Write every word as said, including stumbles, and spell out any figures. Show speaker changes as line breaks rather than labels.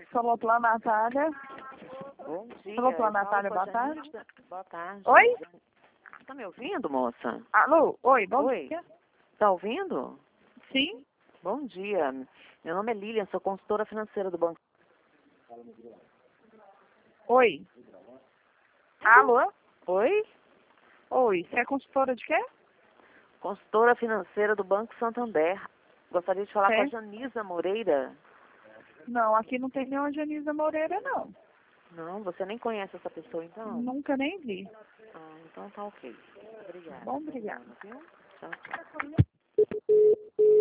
Falou pra Natália.
Bom dia.
Falou pra
eu falo
Natália,
com a
boa tarde.
Janista. Boa tarde.
Oi?
Tá me ouvindo, moça?
Alô? Oi, bom
Oi.
dia.
Tá ouvindo?
Sim?
Bom dia. Meu nome é Lilian, sou consultora financeira do banco.
Oi? Alô?
Oi?
Oi, você é consultora de quê?
Consultora financeira do Banco Santander. Gostaria de falar
É?
com a Janisa Moreira.
Não, aqui não tem nenhuma Janisa Moreira, não.
Não, você nem conhece essa pessoa, então?
Nunca nem vi.
Ah, então tá ok. Obrigada.
Bom, obrigada.
Viu? Tchau, tchau.